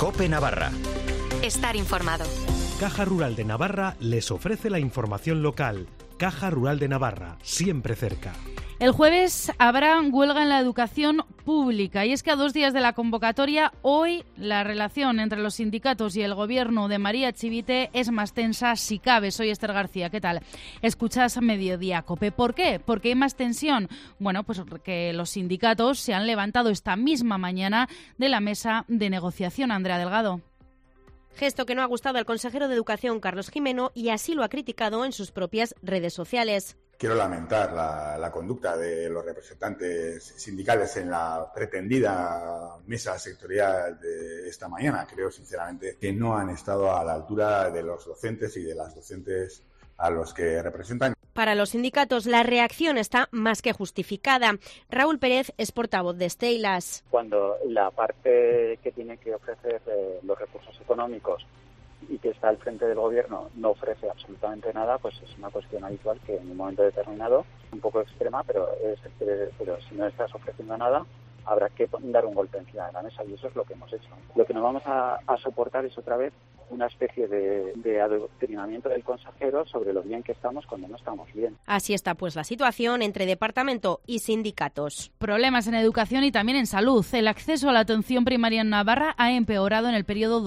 COPE Navarra. Estar informado. Caja Rural de Navarra les ofrece la información local. Caja Rural de Navarra, siempre cerca. El jueves habrá huelga en la educación pública y es que a 2 días de la convocatoria, hoy la relación entre los sindicatos y el gobierno de María Chivite es más tensa si cabe. Soy Esther García, ¿qué tal? Escuchas Mediodía COPE. ¿Por qué? ¿Por qué hay más tensión? Bueno, pues porque los sindicatos se han levantado esta misma mañana de la mesa de negociación. Andrea Delgado. Gesto que no ha gustado al consejero de Educación, Carlos Gimeno, y así lo ha criticado en sus propias redes sociales. Quiero lamentar la conducta de los representantes sindicales en la pretendida mesa sectorial de esta mañana. Creo, sinceramente, que no han estado a la altura de los docentes y de las docentes a los que representan. Para los sindicatos, la reacción está más que justificada. Raúl Pérez es portavoz de Steilas. Cuando la parte que tiene que ofrecer los recursos económicos y que está al frente del gobierno no ofrece absolutamente nada, pues es una cuestión habitual que en un momento determinado, un poco extrema, pero si no estás ofreciendo nada, habrá que dar un golpe encima de la mesa y eso es lo que hemos hecho. Lo que no vamos a soportar es otra vez una especie de adoctrinamiento del consejero sobre lo bien que estamos cuando no estamos bien. Así está pues la situación entre departamento y sindicatos. Problemas en educación y también en salud. El acceso a la atención primaria en Navarra ha empeorado en el periodo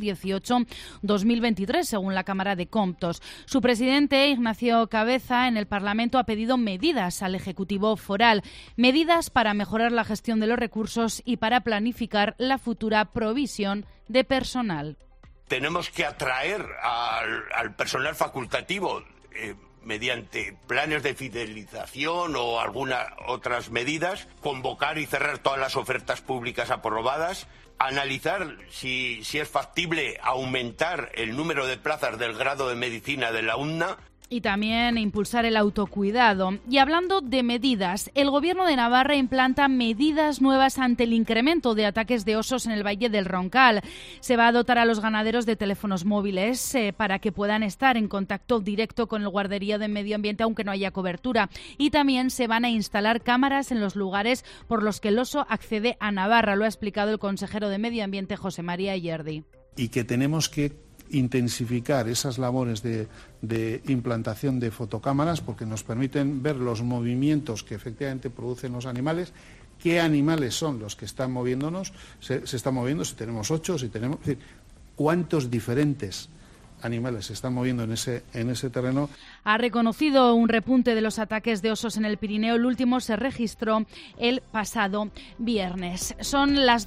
2018-2023, según la Cámara de Comptos. Su presidente, Ignacio Cabeza, en el Parlamento ha pedido medidas al Ejecutivo foral, medidas para mejorar la gestión de los recursos y para planificar la futura provisión de personal. Tenemos que atraer al personal facultativo mediante planes de fidelización o algunas otras medidas, convocar y cerrar todas las ofertas públicas aprobadas, analizar si es factible aumentar el número de plazas del grado de medicina de la UNNA. Y también impulsar el autocuidado. Y hablando de medidas, el Gobierno de Navarra implanta medidas nuevas ante el incremento de ataques de osos en el Valle del Roncal. Se va a dotar a los ganaderos de teléfonos móviles para que puedan estar en contacto directo con el guarderío de medio ambiente aunque no haya cobertura. Y también se van a instalar cámaras en los lugares por los que el oso accede a Navarra. Lo ha explicado el consejero de Medio Ambiente, José María Ayerdi. Y que tenemos que intensificar esas labores de implantación de fotocámaras porque nos permiten ver los movimientos que efectivamente producen los animales, qué animales son los que están moviéndonos, se están moviendo, si tenemos 8, si tenemos, es decir, cuántos diferentes animales se están moviendo en ese terreno. Ha reconocido un repunte de los ataques de osos en el Pirineo. El último se registró el pasado viernes. Son las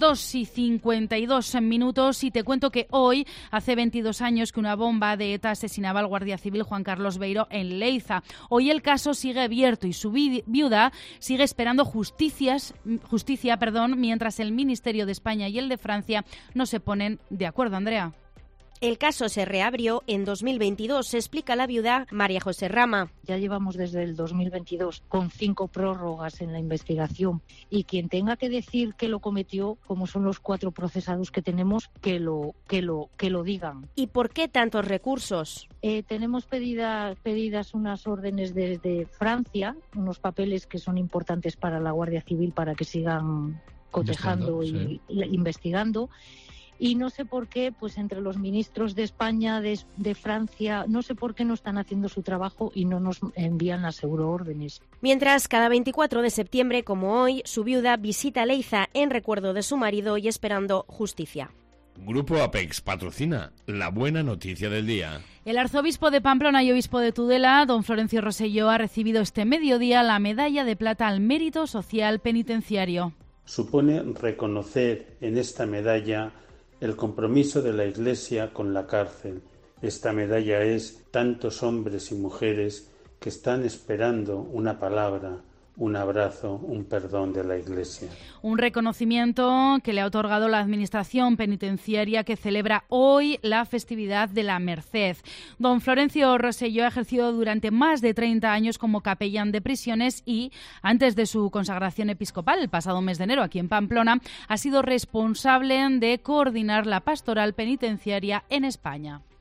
2:52 y te cuento que hoy, hace 22 años que una bomba de ETA asesinaba al guardia civil Juan Carlos Beiro en Leiza. Hoy el caso sigue abierto y su viuda sigue esperando justicia, mientras el Ministerio de España y el de Francia no se ponen de acuerdo. Andrea. El caso se reabrió en 2022, explica la viuda María José Rama. Ya llevamos desde el 2022 con 5 prórrogas en la investigación y quien tenga que decir que lo cometió, como son los 4 procesados que tenemos, que lo digan. ¿Y por qué tantos recursos? Tenemos pedidas unas órdenes desde Francia, unos papeles que son importantes para la Guardia Civil para que sigan cotejando y investigando. Y no sé por qué, pues entre los ministros de España, de Francia, no sé por qué no están haciendo su trabajo y no nos envían las euroórdenes. Mientras, cada 24 de septiembre, como hoy, su viuda visita Leiza en recuerdo de su marido y esperando justicia. Grupo Apex patrocina la buena noticia del día. El arzobispo de Pamplona y obispo de Tudela, don Florencio Rosselló, ha recibido este mediodía la medalla de plata al mérito social penitenciario. Supone reconocer en esta medalla el compromiso de la Iglesia con la cárcel. Esta medalla es tantos hombres y mujeres que están esperando una palabra, un abrazo, un perdón de la Iglesia. Un reconocimiento que le ha otorgado la Administración Penitenciaria que celebra hoy la festividad de la Merced. Don Florencio Rosselló ha ejercido durante más de 30 años como capellán de prisiones y, antes de su consagración episcopal, el pasado mes de enero aquí en Pamplona, ha sido responsable de coordinar la pastoral penitenciaria en España.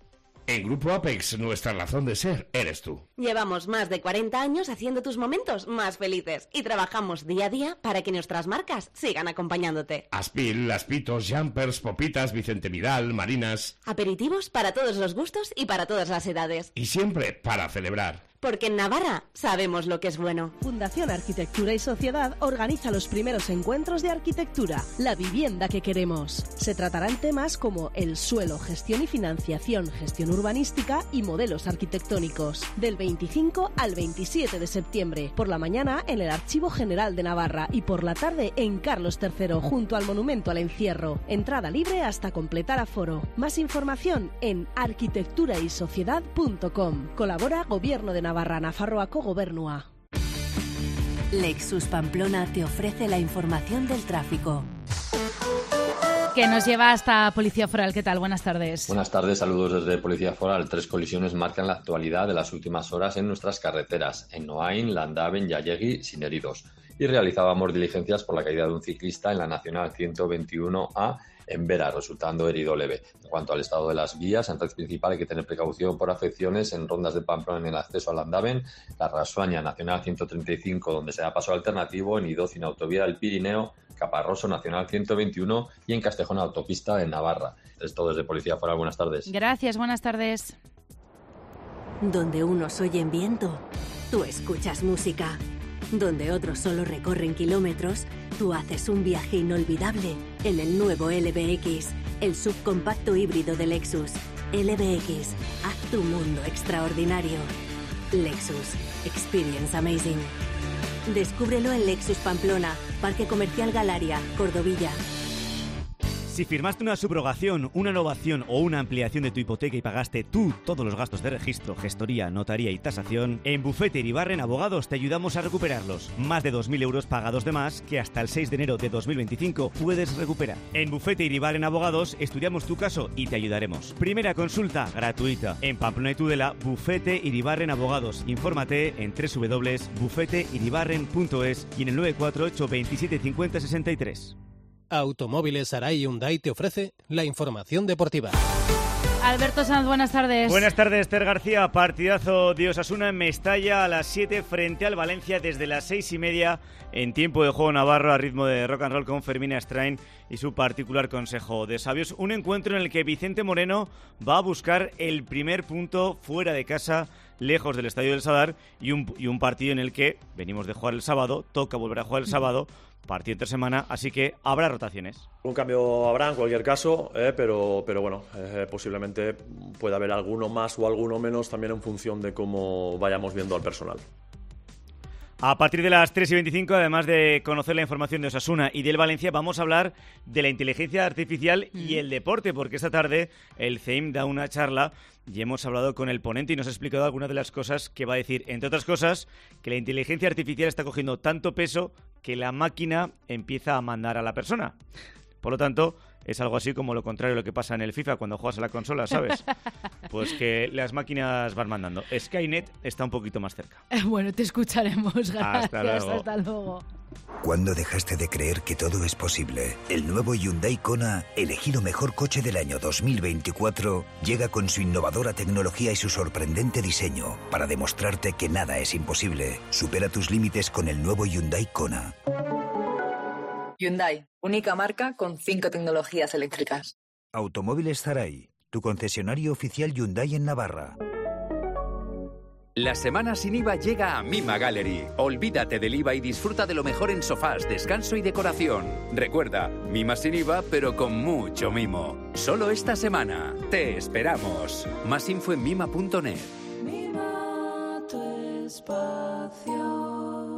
En Grupo Apex, nuestra razón de ser eres tú. Llevamos más de 40 años haciendo tus momentos más felices y trabajamos día a día para que nuestras marcas sigan acompañándote. Aspil, Aspitos, Jumpers, Popitas, Vicente Vidal, Marinas... Aperitivos para todos los gustos y para todas las edades. Y siempre para celebrar. Porque en Navarra sabemos lo que es bueno. Fundación Arquitectura y Sociedad organiza los primeros encuentros de arquitectura, la vivienda que queremos. Se tratarán temas como el suelo, gestión y financiación, gestión urbanística y modelos arquitectónicos. Del 25 al 27 de septiembre, por la mañana en el Archivo General de Navarra y por la tarde en Carlos III, junto al Monumento al Encierro. Entrada libre hasta completar aforo. Más información en arquitecturaySociedad.com. Colabora Gobierno de Navarra, Nafarroako Gobernua. Lexus Pamplona te ofrece la información del tráfico. Que nos lleva hasta Policía Foral. ¿Qué tal? Buenas tardes. Buenas tardes, saludos desde Policía Foral. 3 colisiones marcan la actualidad de las últimas horas en nuestras carreteras. En Noain, Landaven y Allegui, sin heridos. Y realizábamos diligencias por la caída de un ciclista en la Nacional 121A en Vera, resultando herido leve. En cuanto al estado de las vías, en red principal hay que tener precaución por afecciones en rondas de Pamplona en el acceso a Landaven, la Rasuaña, Nacional 135, donde se da paso alternativo, en Idócina, Autovía del Pirineo, Caparroso, Nacional 121 y en Castejón, Autopista de Navarra. Es todo desde Policía Foral. Buenas tardes. Gracias, buenas tardes. Donde unos oyen viento, tú escuchas música. Donde otros solo recorren kilómetros, tú haces un viaje inolvidable en el nuevo LBX, el subcompacto híbrido de Lexus. LBX, haz tu mundo extraordinario. Lexus, experience amazing. Descúbrelo en Lexus Pamplona, Parque Comercial Galaria, Cordovilla. Si firmaste una subrogación, una innovación o una ampliación de tu hipoteca y pagaste tú todos los gastos de registro, gestoría, notaría y tasación, en Bufete Iribarren Abogados te ayudamos a recuperarlos. Más de 2.000 euros pagados de más que hasta el 6 de enero de 2025 puedes recuperar. En Bufete Iribarren Abogados estudiamos tu caso y te ayudaremos. Primera consulta gratuita. En Pamplona y Tudela, Bufete Iribarren Abogados. Infórmate en www.bufeteiribarren.es y en el 948 27 50 63. Automóviles Arai Hyundai te ofrece la información deportiva. Alberto Sanz, buenas tardes. Buenas tardes, Esther García. Partidazo de Osasuna en Mestalla a las 7 frente al Valencia desde las 6:30 en tiempo de juego navarro a ritmo de rock and roll con Fermín Astrain y su particular consejo de sabios. Un encuentro en el que Vicente Moreno va a buscar el primer punto fuera de casa, lejos del Estadio del Sadar, y un partido en el que venimos de jugar el sábado, toca volver a jugar el sábado, partido entre semana, así que habrá rotaciones. Un cambio habrá en cualquier caso, pero bueno, posiblemente pueda haber alguno más o alguno menos también en función de cómo vayamos viendo al personal. A partir de las 3:25, además de conocer la información de Osasuna y del Valencia, vamos a hablar de la inteligencia artificial y el deporte, porque esta tarde el CEIM da una charla y hemos hablado con el ponente y nos ha explicado algunas de las cosas que va a decir. Entre otras cosas, que la inteligencia artificial está cogiendo tanto peso que la máquina empieza a mandar a la persona. Por lo tanto, es algo así como lo contrario de lo que pasa en el FIFA cuando juegas a la consola, ¿sabes? Pues que las máquinas van mandando. Skynet está un poquito más cerca. Bueno, te escucharemos. Gracias. Hasta luego. Hasta luego. ¿Cuándo dejaste de creer que todo es posible? El nuevo Hyundai Kona, elegido mejor coche del año 2024, llega con su innovadora tecnología y su sorprendente diseño para demostrarte que nada es imposible. Supera tus límites con el nuevo Hyundai Kona. Hyundai, única marca con 5 tecnologías eléctricas. Automóviles Zaray, tu concesionario oficial Hyundai en Navarra. La semana sin IVA llega a Mima Gallery. Olvídate del IVA y disfruta de lo mejor en sofás, descanso y decoración. Recuerda, Mima sin IVA, pero con mucho mimo. Solo esta semana. Te esperamos. Más info en mima.net. Mima tu espacio.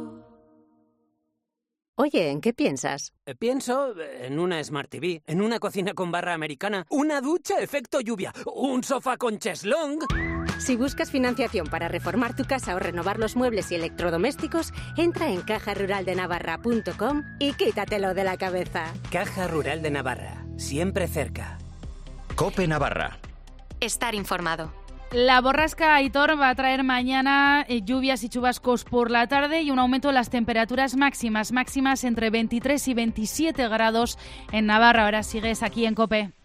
Oye, ¿en qué piensas? Pienso en una Smart TV, en una cocina con barra americana, una ducha efecto lluvia, un sofá con cheslong. Si buscas financiación para reformar tu casa o renovar los muebles y electrodomésticos, entra en cajaruraldenavarra.com y quítatelo de la cabeza. Caja Rural de Navarra, siempre cerca. COPE Navarra. Estar informado. La borrasca Aitor va a traer mañana lluvias y chubascos por la tarde y un aumento de las temperaturas máximas entre 23 y 27 grados en Navarra. Ahora sigues aquí en COPE.